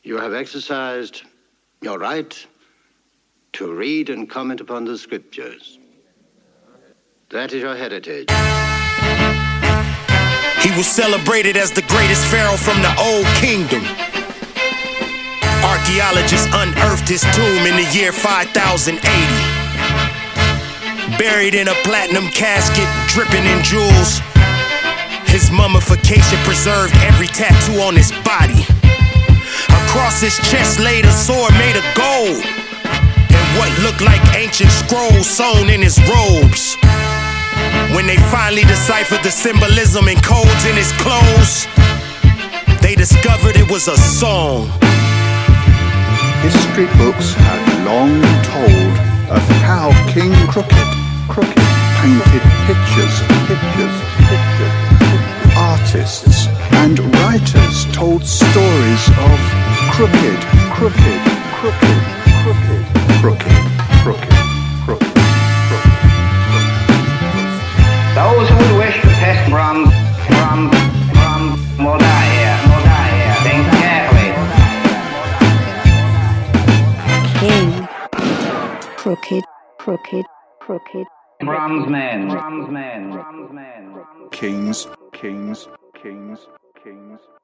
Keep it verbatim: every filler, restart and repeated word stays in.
You have exercised your right to read and comment upon the scriptures. That is your heritage. He was celebrated as the greatest pharaoh from the old kingdom. Archaeologists unearthed his tomb in the year five thousand eighty. Buried in a platinum casket, dripping in jewels. His mummification preserved every tattoo on his body. Across his chest laid a sword made of gold, and what looked like ancient scrolls sewn in his robes. When they finally deciphered the symbolism and codes in his clothes, they discovered it was a song. History books had long told of how King Crooked, Crooked painted pictures, pictures, pictures. Artists and writers told stories of crooked, crooked, crooked, crooked, crooked, crooked, crooked, crooked. Those who would wish to test bronze, bronze, bronze, will die here, will die here. Think carefully. King, crooked, crooked, crooked. Bronze men, bronze men, bronze men. Kings, kings, kings, kings.